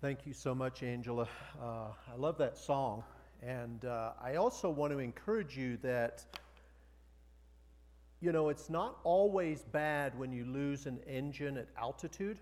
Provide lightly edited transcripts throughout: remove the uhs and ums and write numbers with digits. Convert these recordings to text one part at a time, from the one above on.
Thank you so much, Angela. I love that song. And I also want to encourage you that, it's not always bad when you lose an engine at altitude.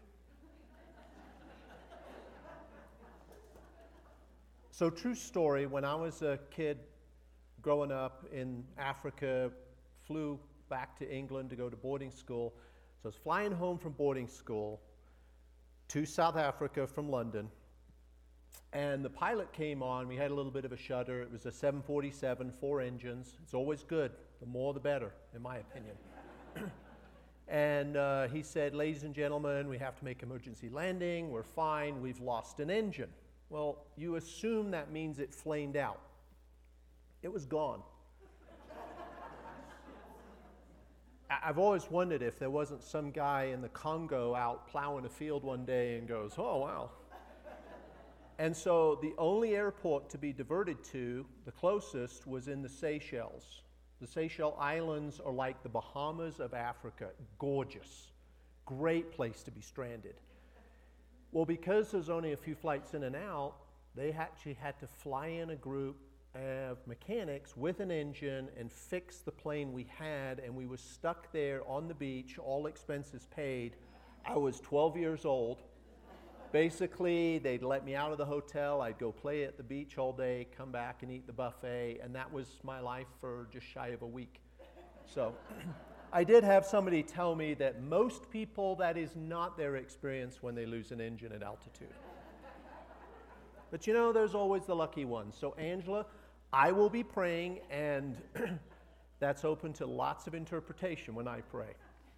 So, true story, when I was a kid growing up in Africa, flew back to England to go to boarding school. So I was flying home from boarding school to South Africa from London. And the pilot came on. We had a little bit of a shudder. It was a 747, 4 engines. It's always good. The more, the better, in my opinion. And he said, "Ladies and gentlemen, we have to make emergency landing. We're fine. We've lost an engine." Well, you assume that means it flamed out. It was gone. I've always wondered if there wasn't some guy in the Congo out plowing a field one day and goes, "Oh, wow." And so the only airport to be diverted to, the closest, was in the Seychelles. The Seychelles Islands are like the Bahamas of Africa. Gorgeous. Great place to be stranded. Well, because there's only a few flights in and out, they actually had to fly in a group of mechanics with an engine and fix the plane we had, and we were stuck there on the beach, all expenses paid. I was 12 years old. Basically, they'd let me out of the hotel. I'd go play at the beach all day, come back and eat the buffet, and that was my life for just shy of a week. So I did have somebody tell me that most people, that is not their experience when they lose an engine at altitude. But there's always the lucky ones. So Angela, I will be praying, and that's open to lots of interpretation when I pray.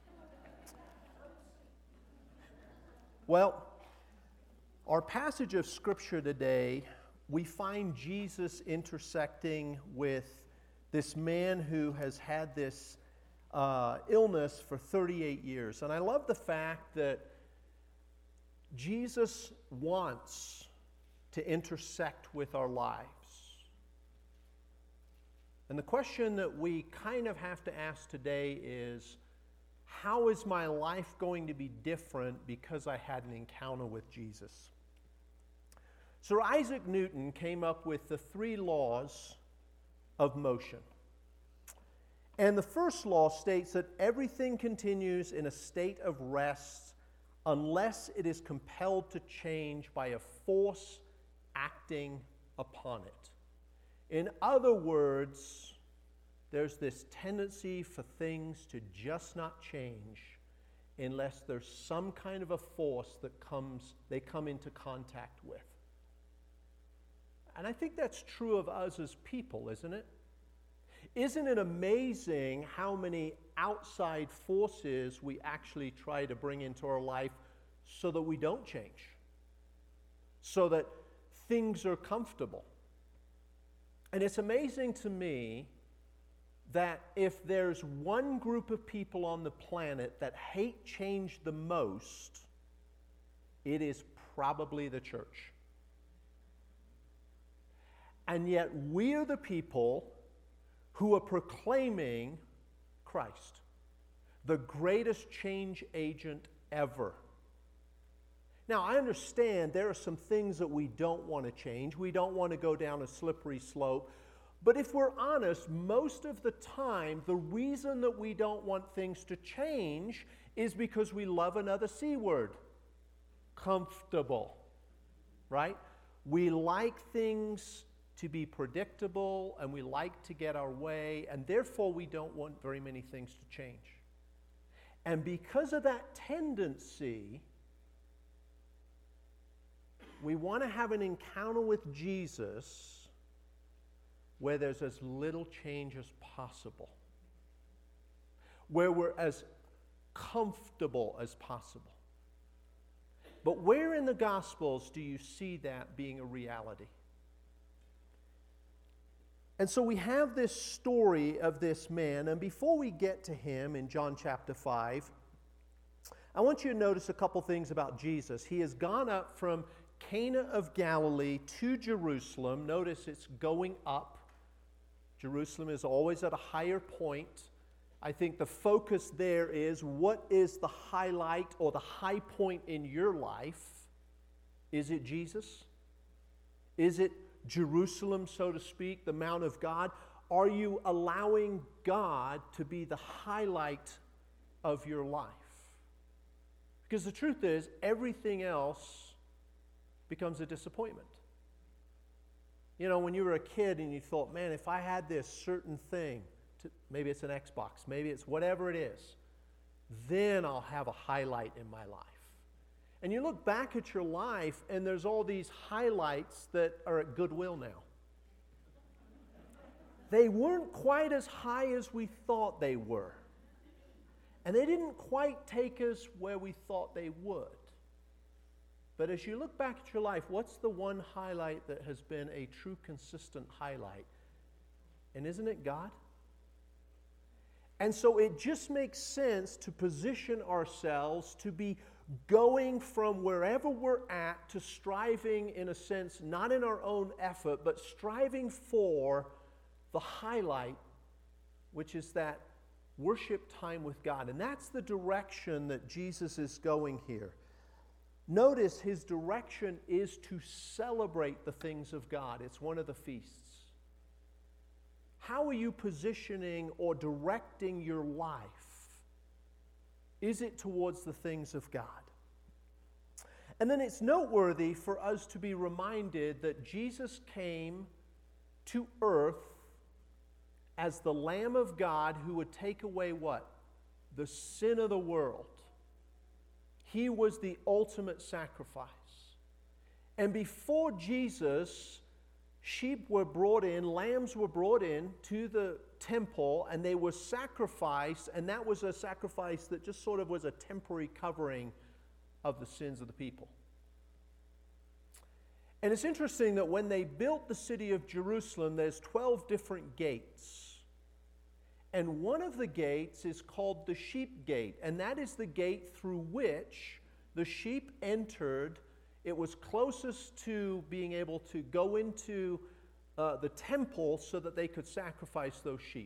Well, our passage of Scripture today, we find Jesus intersecting with this man who has had this illness for 38 years. And I love the fact that Jesus wants to intersect with our lives. And the question that we kind of have to ask today is, how is my life going to be different because I had an encounter with Jesus? Sir Isaac Newton came up with the 3 laws of motion. And the first law states that everything continues in a state of rest unless it is compelled to change by a force acting upon it. In other words, there's this tendency for things to just not change unless there's some kind of a force that they come into contact with. And I think that's true of us as people, isn't it? Isn't it amazing how many outside forces we actually try to bring into our life so that we don't change, so that things are comfortable? And it's amazing to me that if there's one group of people on the planet that hate change the most, it is probably the church. And yet we're the people who are proclaiming Christ, the greatest change agent ever. Now, I understand there are some things that we don't want to change. We don't want to go down a slippery slope. But if we're honest, most of the time, the reason that we don't want things to change is because we love another C word, comfortable, right? We like things to be predictable, and we like to get our way, and therefore we don't want very many things to change. And because of that tendency, we want to have an encounter with Jesus where there's as little change as possible, where we're as comfortable as possible. But where in the Gospels do you see that being a reality? And so we have this story of this man, and before we get to him in John chapter 5, I want you to notice a couple things about Jesus. He has gone up from Cana of Galilee to Jerusalem. Notice it's going up. Jerusalem is always at a higher point. I think the focus there is, what is the highlight or the high point in your life? Is it Jesus? Is it Jerusalem, so to speak, the Mount of God? Are you allowing God to be the highlight of your life? Because the truth is, everything else becomes a disappointment. You know, when you were a kid and you thought, man, if I had this certain thing, maybe it's an Xbox, maybe it's whatever it is, then I'll have a highlight in my life. And you look back at your life and there's all these highlights that are at Goodwill now. They weren't quite as high as we thought they were. And they didn't quite take us where we thought they would. But as you look back at your life, what's the one highlight that has been a true consistent highlight? And isn't it God? And so it just makes sense to position ourselves to be going from wherever we're at to striving, in a sense, not in our own effort, but striving for the highlight, which is that worship time with God. And that's the direction that Jesus is going here. Notice his direction is to celebrate the things of God. It's one of the feasts. How are you positioning or directing your life? Is it towards the things of God? And then it's noteworthy for us to be reminded that Jesus came to earth as the Lamb of God who would take away what? The sin of the world. He was the ultimate sacrifice. And before Jesus, sheep were brought in, lambs were brought in to the temple, and they were sacrificed, and that was a sacrifice that just sort of was a temporary covering of the sins of the people. And it's interesting that when they built the city of Jerusalem, there's 12 different gates. And one of the gates is called the sheep gate, and that is the gate through which the sheep entered. It was closest to being able to go into the temple so that they could sacrifice those sheep.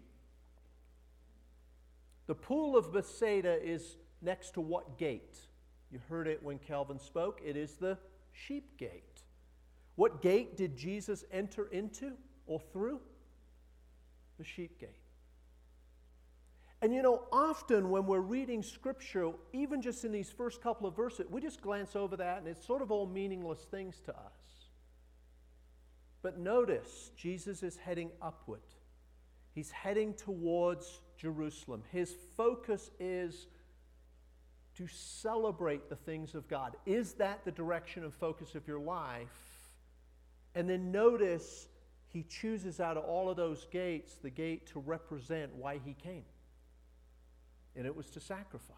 The pool of Bethsaida is next to what gate? You heard it when Calvin spoke. It is the sheep gate. What gate did Jesus enter into or through? The sheep gate. And you know, often when we're reading Scripture, even just in these first couple of verses, we just glance over that and it's sort of all meaningless things to us. But notice, Jesus is heading upward. He's heading towards Jerusalem. His focus is to celebrate the things of God. Is that the direction and focus of your life? And then notice, he chooses out of all of those gates, the gate to represent why he came. And it was to sacrifice.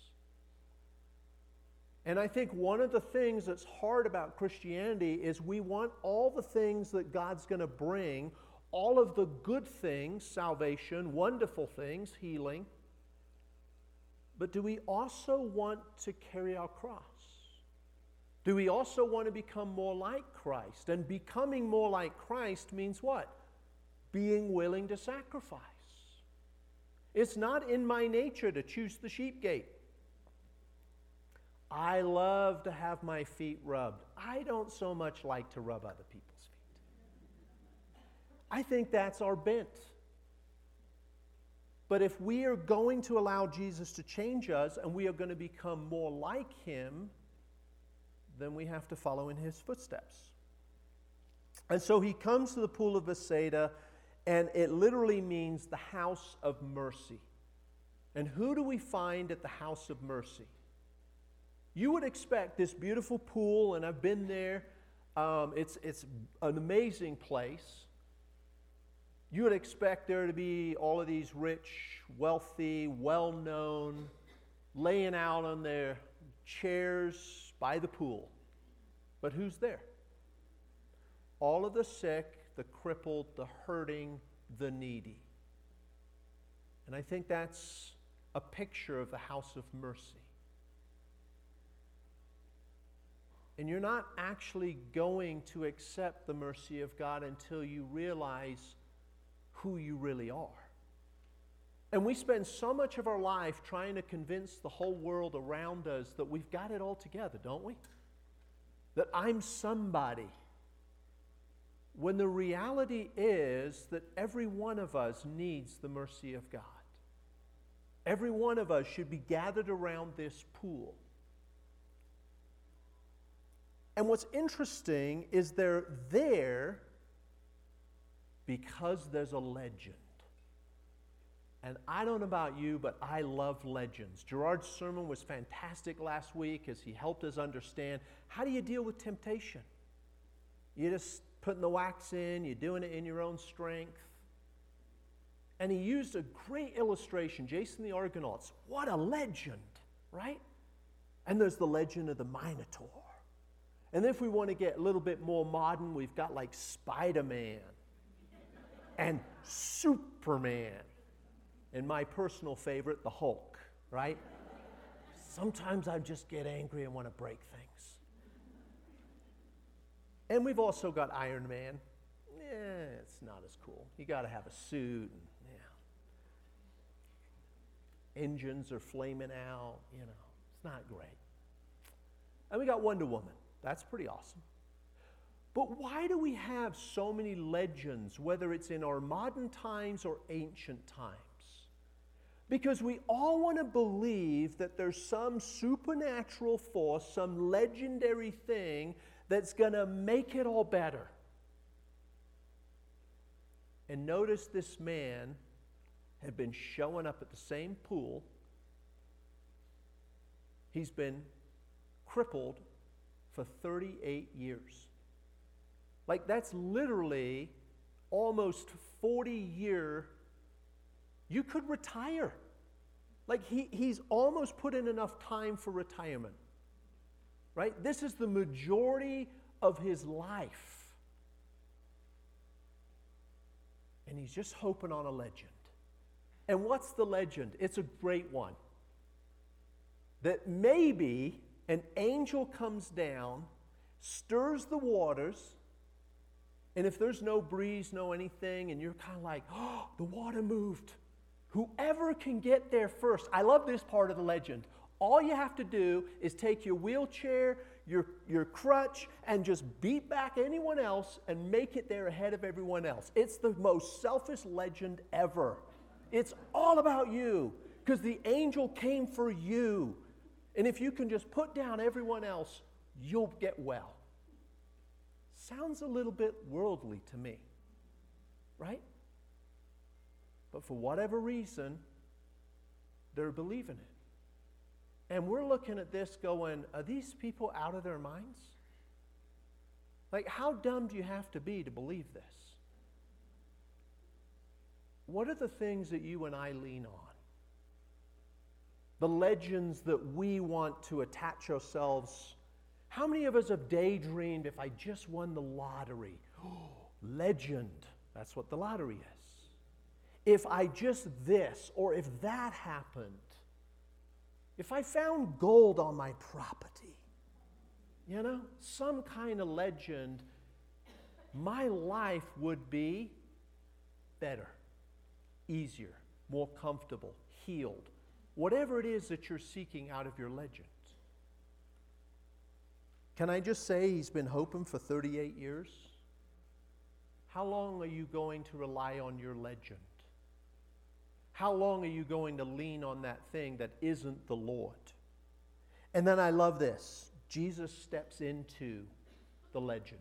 And I think one of the things that's hard about Christianity is we want all the things that God's going to bring, all of the good things, salvation, wonderful things, healing. But do we also want to carry our cross? Do we also want to become more like Christ? And becoming more like Christ means what? Being willing to sacrifice. It's not in my nature to choose the sheep gate. I love to have my feet rubbed. I don't so much like to rub other people's feet. I think that's our bent. But if we are going to allow Jesus to change us and we are going to become more like him, then we have to follow in his footsteps. And so he comes to the pool of Bethsaida, and it literally means the house of mercy. And who do we find at the house of mercy? You would expect this beautiful pool, and I've been there. It's an amazing place. You would expect there to be all of these rich, wealthy, well-known, laying out on their chairs by the pool. But who's there? All of the sick, the crippled, the hurting, the needy. And I think that's a picture of the house of mercy. And you're not actually going to accept the mercy of God until you realize who you really are. And we spend so much of our life trying to convince the whole world around us that we've got it all together, don't we? that I'm somebody, when the reality is that every one of us needs the mercy of God. Every one of us should be gathered around this pool. And what's interesting is they're there because there's a legend. And I don't know about you, but I love legends. Gerard's sermon was fantastic last week as he helped us understand, how do you deal with temptation? You're just putting the wax in, you're doing it in your own strength. And he used a great illustration, Jason the Argonauts. What a legend, right? And there's the legend of the Minotaur. And if we want to get a little bit more modern, we've got like Spider-Man and Superman. And my personal favorite, the Hulk, right? Sometimes I just get angry and want to break things. And we've also got Iron Man. It's not as cool. You got to have a suit. And, engines are flaming out. It's not great. And we got Wonder Woman. That's pretty awesome. But why do we have so many legends, whether it's in our modern times or ancient times? Because we all want to believe that there's some supernatural force, some legendary thing that's going to make it all better. And notice this man had been showing up at the same pool. He's been crippled for 38 years. Like, that's literally almost 40-year. You could retire. Like, he's almost put in enough time for retirement. Right? This is the majority of his life. And he's just hoping on a legend. And what's the legend? It's a great one. That maybe an angel comes down, stirs the waters, and if there's no breeze, no anything, and you're kind of like, oh, the water moved. Whoever can get there first. I love this part of the legend. All you have to do is take your wheelchair, your crutch, and just beat back anyone else and make it there ahead of everyone else. It's the most selfish legend ever. It's all about you because the angel came for you. And if you can just put down everyone else, you'll get well. Sounds a little bit worldly to me, right? But for whatever reason, they're believing it. And we're looking at this going, are these people out of their minds? Like, how dumb do you have to be to believe this? What are the things that you and I lean on? The legends that we want to attach ourselves. How many of us have daydreamed, if I just won the lottery? Oh, legend. That's what the lottery is. If I just this, or if that happened. If I found gold on my property. Some kind of legend. My life would be better, easier, more comfortable, healed. Whatever it is that you're seeking out of your legend. Can I just say he's been hoping for 38 years? How long are you going to rely on your legend? How long are you going to lean on that thing that isn't the Lord? And then I love this. Jesus steps into the legend.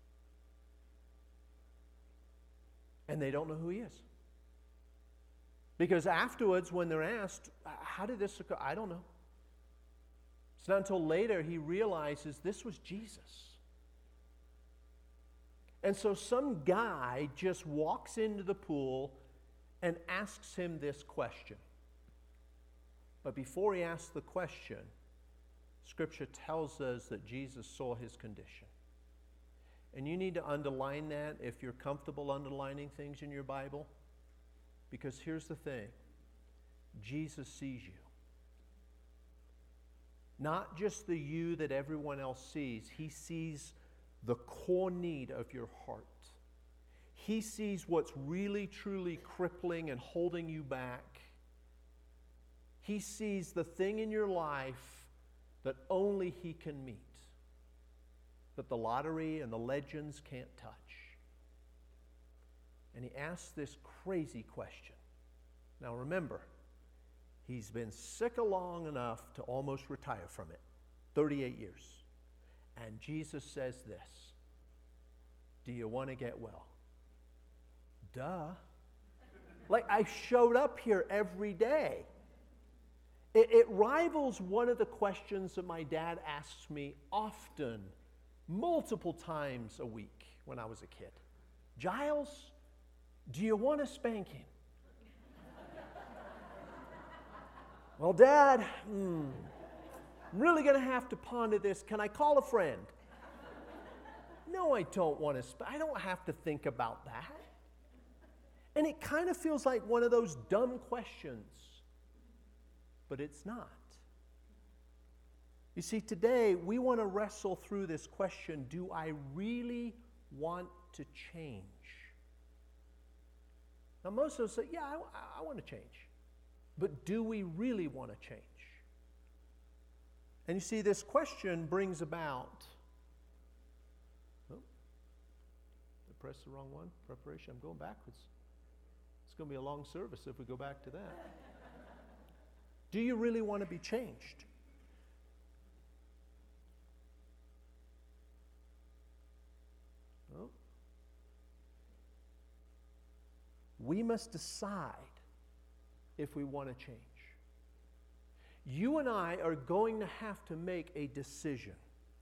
And they don't know who he is. Because afterwards, when they're asked, how did this occur? I don't know. It's not until later he realizes this was Jesus. And so some guy just walks into the pool and asks him this question. But before he asks the question, Scripture tells us that Jesus saw his condition. And you need to underline that if you're comfortable underlining things in your Bible. Because here's the thing. Jesus sees you. Not just the you that everyone else sees. He sees the core need of your heart. He sees what's really, truly crippling and holding you back. He sees the thing in your life that only he can meet. that the lottery and the legends can't touch. And he asks this crazy question. Now remember, he's been sick long enough to almost retire from it. 38 years. And Jesus says this, do you want to get well? Duh. Like, I showed up here every day. It rivals one of the questions that my dad asks me often, multiple times a week when I was a kid. Giles, do you want a spanking? Well, Dad, I'm really going to have to ponder this. Can I call a friend? No, I don't want to. I don't have to think about that. And it kind of feels like one of those dumb questions, but it's not. You see, today we want to wrestle through this question, do I really want to change? Now, most of us say, yeah, I want to change. But do we really want to change? And you see, this question brings about, I pressed the wrong one, preparation, I'm going backwards. It's going to be a long service if we go back to that. Do you really want to be changed? Well, we must decide if we want to change. You and I are going to have to make a decision.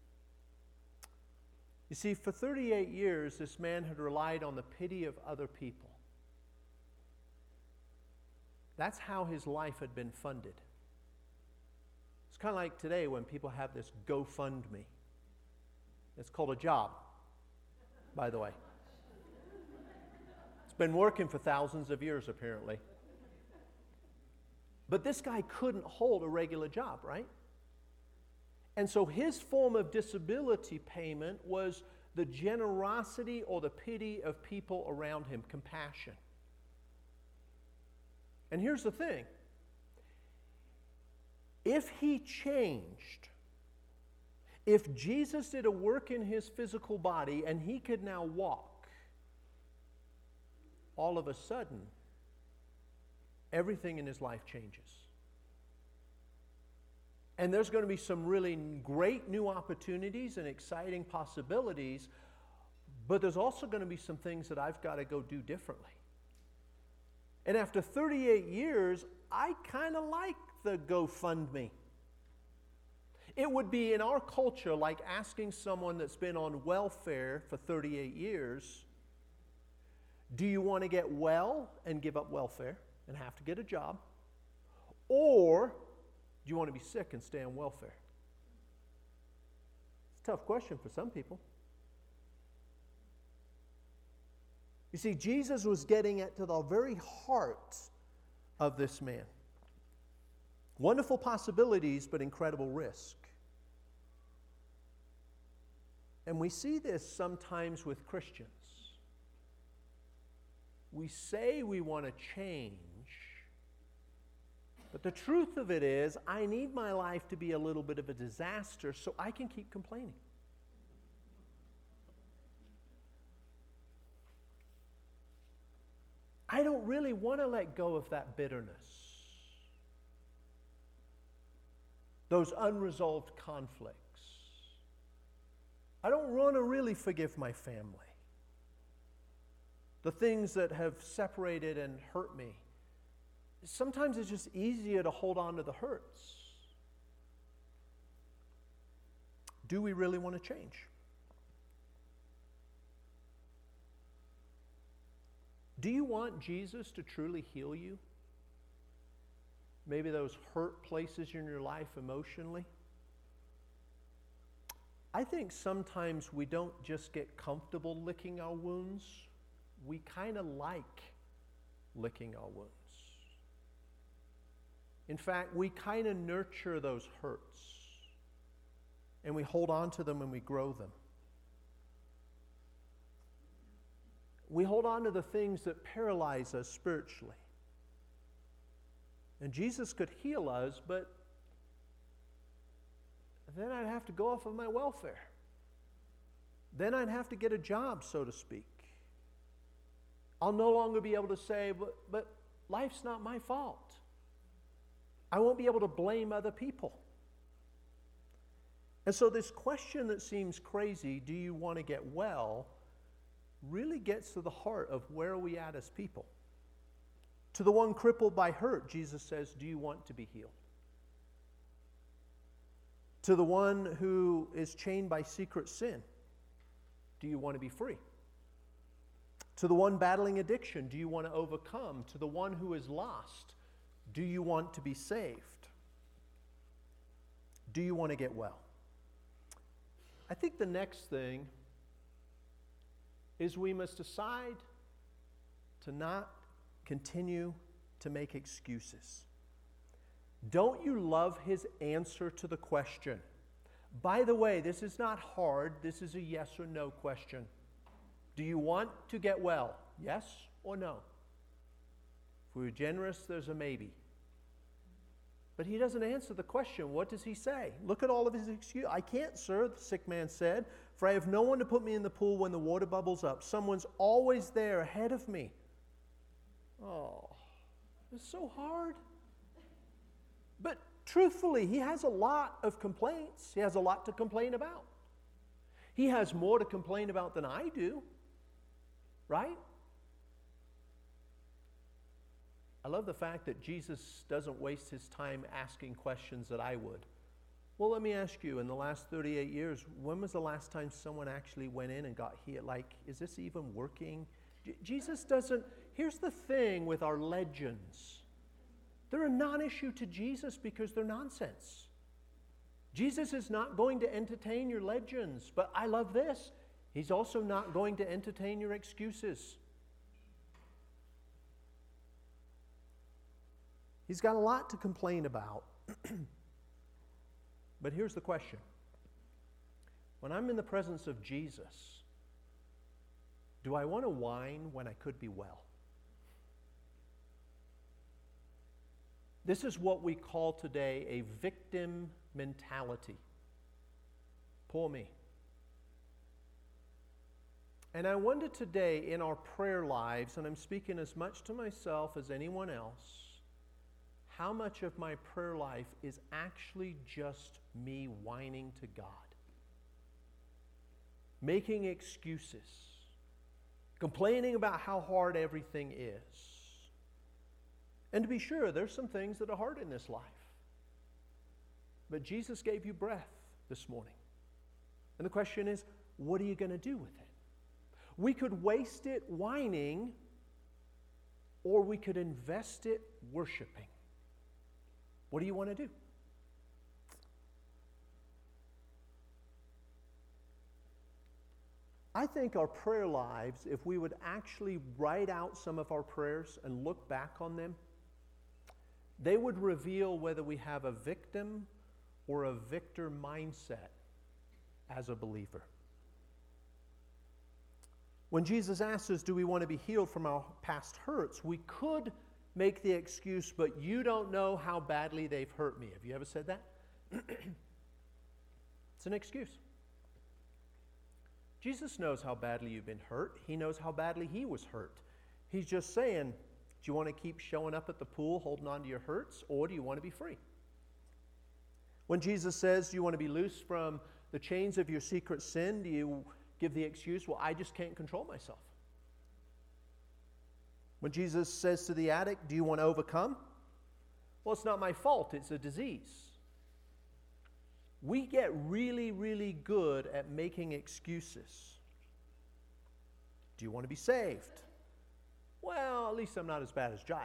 You see, for 38 years, this man had relied on the pity of other people. That's how his life had been funded. It's kind of like today when people have this GoFundMe. It's called a job, by the way. It's been working for thousands of years, apparently. But this guy couldn't hold a regular job, right? And so his form of disability payment was the generosity or the pity of people around him, compassion. And here's the thing. If he changed, if Jesus did a work in his physical body and he could now walk, all of a sudden, everything in his life changes. And there's going to be some really great new opportunities and exciting possibilities, but there's also going to be some things that I've got to go do differently. And after 38 years, I kind of like the GoFundMe. It would be in our culture like asking someone that's been on welfare for 38 years, do you want to get well and give up welfare and have to get a job? Or do you want to be sick and stay on welfare? It's a tough question for some people. You see, Jesus was getting at to the very heart of this man. Wonderful possibilities, but incredible risk. And we see this sometimes with Christians. We say we want to change, but the truth of it is, I need my life to be a little bit of a disaster so I can keep complaining. I don't really want to let go of that bitterness, those unresolved conflicts. I don't want to really forgive my family, the things that have separated and hurt me. Sometimes it's just easier to hold on to the hurts. Do we really want to change? Do you want Jesus to truly heal you? Maybe those hurt places in your life emotionally? I think sometimes we don't just get comfortable licking our wounds. We kind of like licking our wounds. In fact, we kind of nurture those hurts. And we hold on to them and we grow them. We hold on to the things that paralyze us spiritually. And Jesus could heal us, but then I'd have to go off of my welfare. then I'd have to get a job, so to speak. I'll no longer be able to say, but life's not my fault. I won't be able to blame other people. And so this question that seems crazy, do you want to get well, really gets to the heart of where are we at as people. To the one crippled by hurt, Jesus says, do you want to be healed? To the one who is chained by secret sin, do you want to be free? To the one battling addiction, do you want to overcome? To the one who is lost, do you want to be saved? Do you want to get well? I think the next thing is we must decide to not continue to make excuses. Don't you love his answer to the question? By the way, this is not hard. This is a yes or no question. Do you want to get well? Yes or no? If we were generous, there's a maybe. But he doesn't answer the question. What does he say? Look at all of his excuses. I can't, sir, the sick man said, for I have no one to put me in the pool when the water bubbles up. Someone's always there ahead of me. Oh, it's so hard. But truthfully, he has a lot of complaints. He has a lot to complain about. He has more to complain about than I do, right? I love the fact that Jesus doesn't waste his time asking questions that I would. Well, let me ask you, in the last 38 years, when was the last time someone actually went in and got healed? Like, is this even working? Jesus doesn't. Here's the thing with our legends. They're a non-issue to Jesus because they're nonsense. Jesus is not going to entertain your legends, but I love this. He's also not going to entertain your excuses. He's got a lot to complain about. But here's the question. When I'm in the presence of Jesus, do I want to whine when I could be well? This is what we call today a victim mentality. Poor me. And I wonder today in our prayer lives, and I'm speaking as much to myself as anyone else, how much of my prayer life is actually just me whining to God? Making excuses, complaining about how hard everything is. And to be sure, there's some things that are hard in this life. But Jesus gave you breath this morning. And the question is, what are you going to do with it? We could waste it whining, or we could invest it worshiping. What do you want to do? I think our prayer lives, if we would actually write out some of our prayers and look back on them, they would reveal whether we have a victim or a victor mindset as a believer. When Jesus asks us, do we want to be healed from our past hurts, we could make the excuse, but you don't know how badly they've hurt me. Have you ever said that? It's an excuse. Jesus knows how badly you've been hurt. He knows how badly he was hurt. He's just saying, do you want to keep showing up at the pool holding on to your hurts, or do you want to be free? When Jesus says, do you want to be loose from the chains of your secret sin, do you give the excuse, well, I just can't control myself? When Jesus says to the addict, do you want to overcome? Well, it's not my fault, it's a disease. We get really, really good at making excuses. Do you want to be saved? Well, at least I'm not as bad as Giles.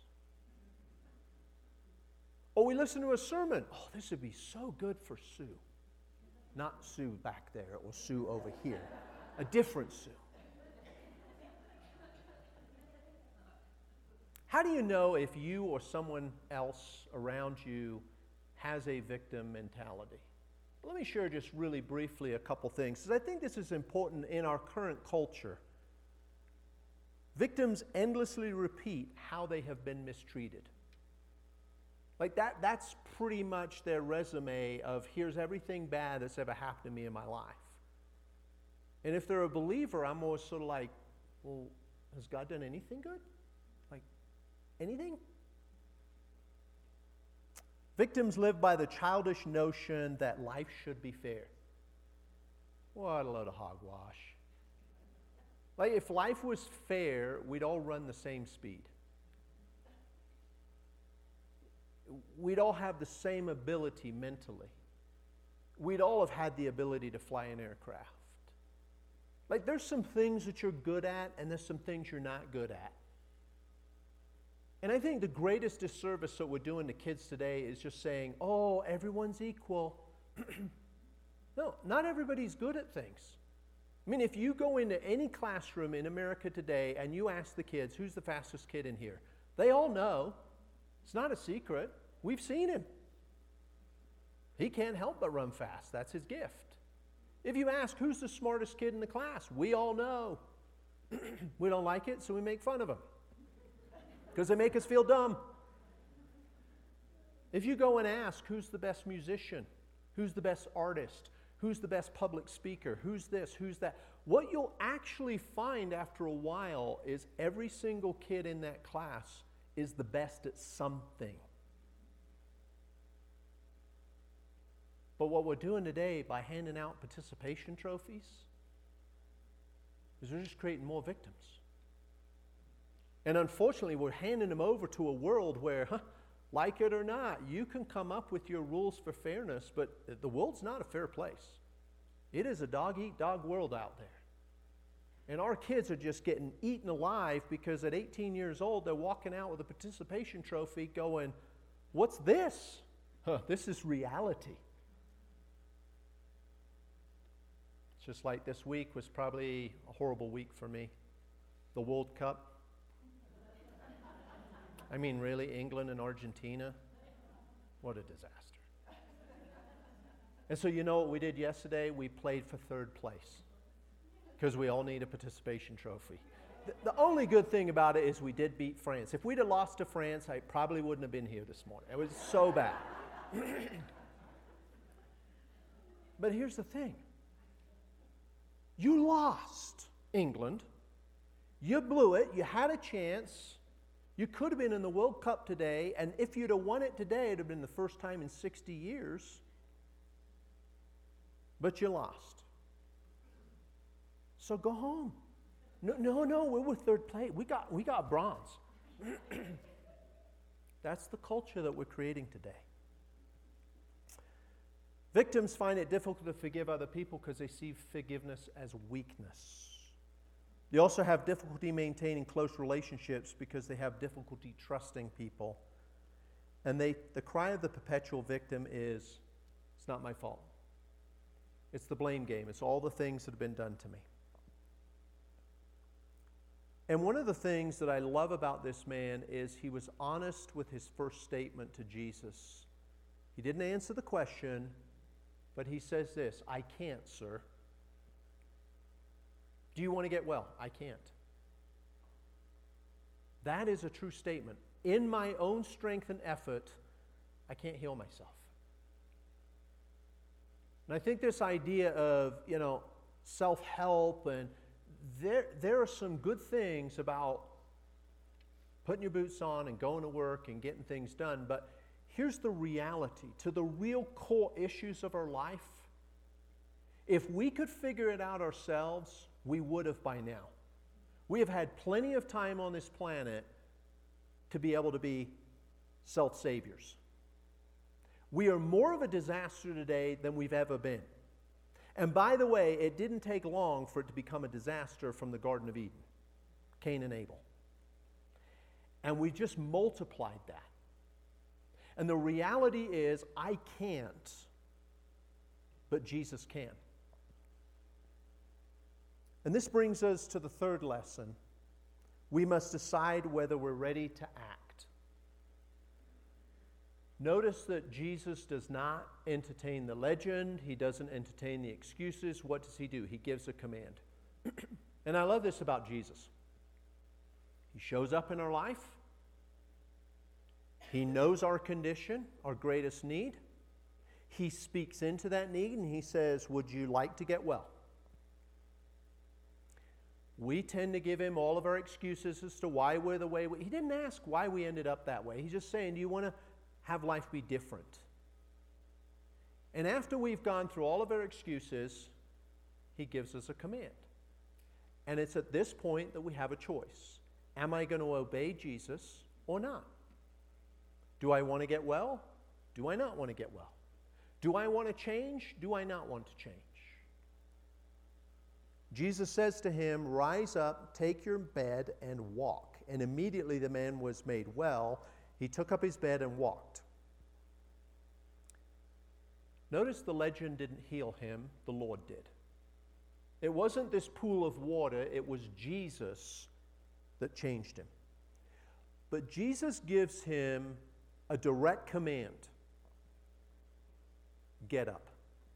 Or we listen to a sermon. Oh, this would be so good for Sue. Not Sue back there or Sue over here. A different Sue. How do you know if you or someone else around you has a victim mentality? Let me share just really briefly a couple things, because I think this is important in our current culture. Victims endlessly repeat how they have been mistreated. Like that's pretty much their resume of here's everything bad that's ever happened to me in my life. And if they're a believer, I'm always sort of like, well, has God done anything good? Like, anything? Victims live by the childish notion that life should be fair. What a load of hogwash. Like, if life was fair, we'd all run the same speed. We'd all have the same ability mentally. We'd all have had the ability to fly an aircraft. Like, there's some things that you're good at, and there's some things you're not good at. And I think the greatest disservice that we're doing to kids today is just saying, oh, everyone's equal. No, not everybody's good at things. I mean, if you go into any classroom in America today and you ask the kids, who's the fastest kid in here? They all know. It's not a secret. We've seen him. He can't help but run fast. That's his gift. If you ask, who's the smartest kid in the class? We all know. We don't like it, so we make fun of them. Because they make us feel dumb. If you go and ask, who's the best musician? Who's the best artist? Who's the best public speaker? Who's this? Who's that? What you'll actually find after a while is every single kid in that class is the best at something. But what we're doing today by handing out participation trophies is we're just creating more victims. And unfortunately, we're handing them over to a world where, like it or not, you can come up with your rules for fairness, but the world's not a fair place. It is a dog-eat-dog world out there. And our kids are just getting eaten alive because at 18 years old, they're walking out with a participation trophy going, what's this? This is reality. It's just like this week was probably a horrible week for me. The World Cup. I mean, really, England and Argentina? What a disaster. And so you know what we did yesterday? We played for third place because we all need a participation trophy. The only good thing about it is we did beat France. If we'd have lost to France, I probably wouldn't have been here this morning. It was so bad. But here's the thing. You lost, England. You blew it. You had a chance. You could have been in the World Cup today, and if you'd have won it today, it would have been the first time in 60 years. But you lost. So go home. No, we were third place. We got bronze. That's the culture that we're creating today. Victims find it difficult to forgive other people because they see forgiveness as weakness. They also have difficulty maintaining close relationships because they have difficulty trusting people. And the cry of the perpetual victim is, it's not my fault. It's the blame game. It's all the things that have been done to me. And one of the things that I love about this man is he was honest with his first statement to Jesus. He didn't answer the question, but he says this, I can't, sir. Do you want to get well? I can't. That is a true statement. In my own strength and effort, I can't heal myself. And I think this idea of, self-help, and there are some good things about putting your boots on and going to work and getting things done, but here's the reality. To the real core issues of our life, if we could figure it out ourselves, we would have by now. We have had plenty of time on this planet to be able to be self-saviors. We are more of a disaster today than we've ever been. And by the way, it didn't take long for it to become a disaster from the Garden of Eden, Cain and Abel. And we just multiplied that. And the reality is, I can't, but Jesus can. And this brings us to the third lesson. We must decide whether we're ready to act. Notice that Jesus does not entertain the legend. He doesn't entertain the excuses. What does he do? He gives a command. And I love this about Jesus. He shows up in our life. He knows our condition, our greatest need. He speaks into that need and he says, would you like to get well? We tend to give him all of our excuses as to why we're the way he didn't ask why we ended up that way. He's just saying, do you want to have life be different? And after we've gone through all of our excuses, he gives us a command. And it's at this point that we have a choice. Am I going to obey Jesus or not? Do I want to get well? Do I not want to get well? Do I want to change? Do I not want to change? Jesus says to him, rise up, take your bed, and walk. And immediately the man was made well. He took up his bed and walked. Notice the legend didn't heal him, the Lord did. It wasn't this pool of water, it was Jesus that changed him. But Jesus gives him a direct command. Get up.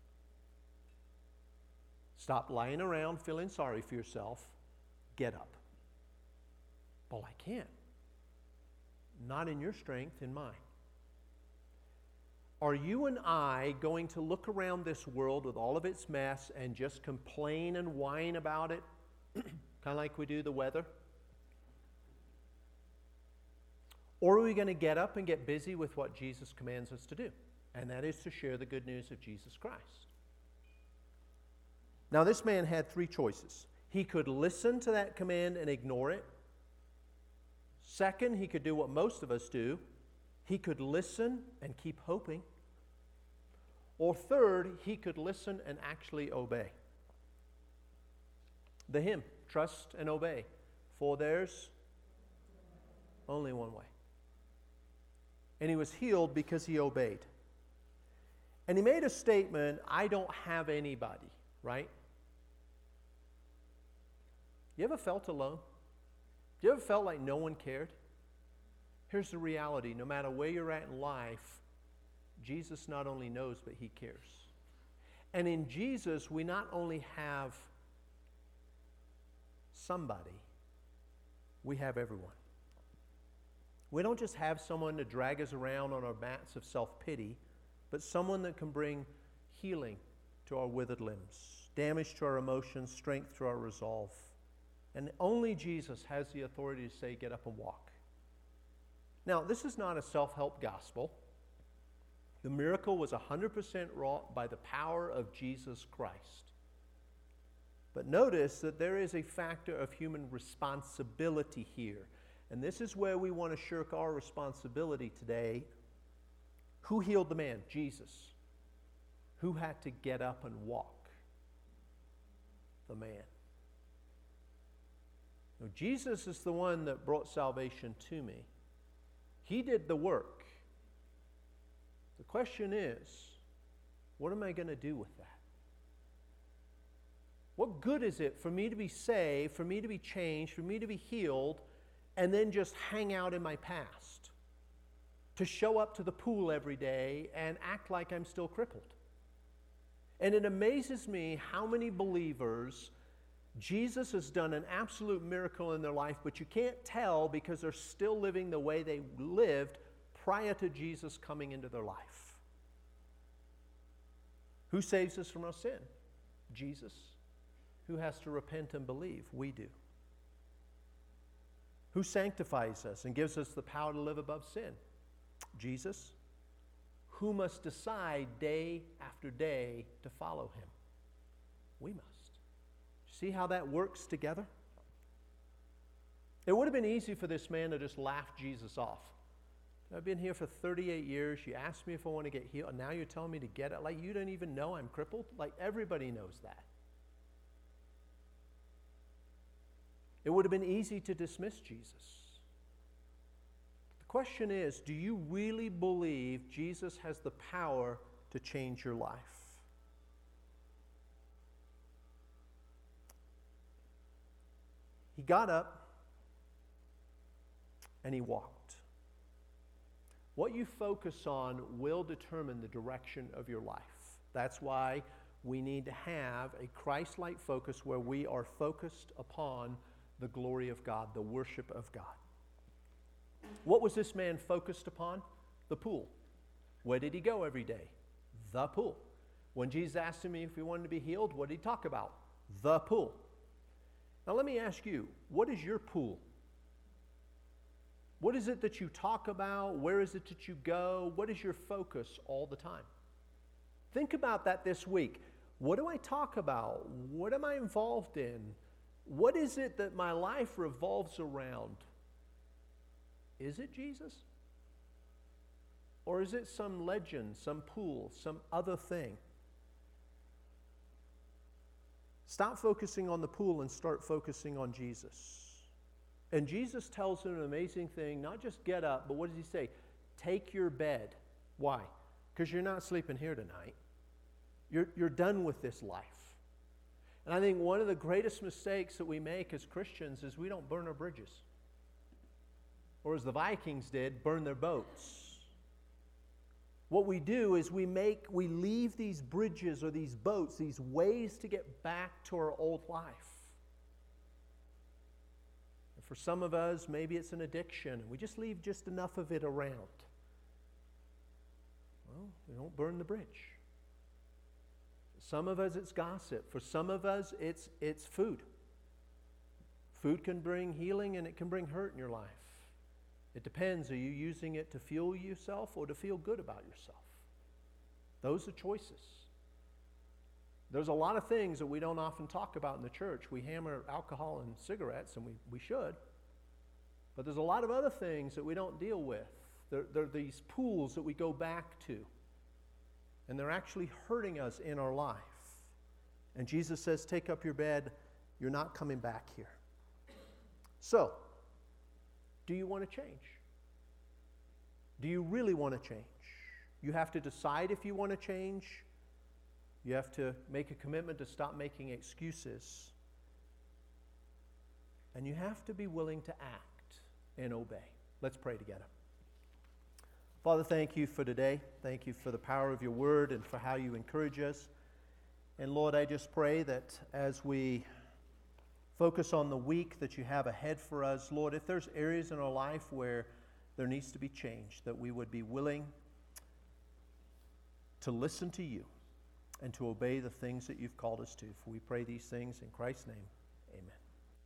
Stop lying around feeling sorry for yourself. Get up. Well, I can't. Not in your strength, in mine. Are you and I going to look around this world with all of its mess and just complain and whine about it? Kind of like we do the weather? Or are we going to get up and get busy with what Jesus commands us to do? And that is to share the good news of Jesus Christ. Now, this man had three choices. He could listen to that command and ignore it. Second, he could do what most of us do. He could listen and keep hoping. Or third, he could listen and actually obey. The hymn, trust and obey, for there's only one way. And he was healed because he obeyed. And he made a statement, I don't have anybody, right? You ever felt alone? You ever felt like no one cared? Here's the reality. No matter where you're at in life, Jesus not only knows, but he cares. And in Jesus, we not only have somebody, we have everyone. We don't just have someone to drag us around on our mats of self-pity, but someone that can bring healing to our withered limbs, damage to our emotions, strength to our resolve. And only Jesus has the authority to say, get up and walk. Now, this is not a self-help gospel. The miracle was 100% wrought by the power of Jesus Christ. But notice that there is a factor of human responsibility here. And this is where we want to shirk our responsibility today. Who healed the man? Jesus. Who had to get up and walk? The man. Now, Jesus is the one that brought salvation to me. He did the work. The question is, what am I going to do with that? What good is it for me to be saved, for me to be changed, for me to be healed, and then just hang out in my past? To show up to the pool every day and act like I'm still crippled? And it amazes me how many believers Jesus has done an absolute miracle in their life, but you can't tell because they're still living the way they lived prior to Jesus coming into their life. Who saves us from our sin? Jesus. Who has to repent and believe? We do. Who sanctifies us and gives us the power to live above sin? Jesus. Who must decide day after day to follow him? We must. See how that works together? It would have been easy for this man to just laugh Jesus off. I've been here for 38 years. You asked me if I want to get healed, and now you're telling me to get it. Like, you don't even know I'm crippled? Like, everybody knows that. It would have been easy to dismiss Jesus. The question is, do you really believe Jesus has the power to change your life? He got up and he walked. What you focus on will determine the direction of your life. That's why we need to have a Christ-like focus where we are focused upon the glory of God, the worship of God. What was this man focused upon? The pool. Where did he go every day? The pool. When Jesus asked him if he wanted to be healed, what did he talk about? The pool. Now let me ask you, what is your pool? What is it that you talk about? Where is it that you go? What is your focus all the time? Think about that this week. What do I talk about? What am I involved in? What is it that my life revolves around? Is it Jesus? Or is it some legend, some pool, some other thing? Stop focusing on the pool and start focusing on Jesus. And Jesus tells him an amazing thing, not just get up, but what does he say? Take your bed. Why? Because you're not sleeping here tonight. You're done with this life. And I think one of the greatest mistakes that we make as Christians is we don't burn our bridges. Or as the Vikings did, burn their boats. What we do is we leave these bridges or these boats, these ways to get back to our old life. And for some of us, maybe it's an addiction, and we just leave just enough of it around. Well, we don't burn the bridge. For some of us, it's gossip. For some of us, it's food. Food can bring healing and it can bring hurt in your life. It depends. Are you using it to fuel yourself or to feel good about yourself? Those are choices. There's a lot of things that we don't often talk about in the church. We hammer alcohol and cigarettes, and we should. But there's a lot of other things that we don't deal with. There are these pools that we go back to. And they're actually hurting us in our life. And Jesus says, take up your bed. You're not coming back here. So, do you want to change? Do you really want to change? You have to decide if you want to change. You have to make a commitment to stop making excuses. And you have to be willing to act and obey. Let's pray together. Father, thank you for today. Thank you for the power of your word and for how you encourage us. And Lord, I just pray that as we focus on the week that you have ahead for us, Lord, if there's areas in our life where there needs to be change, that we would be willing to listen to you and to obey the things that you've called us to. For we pray these things in Christ's name.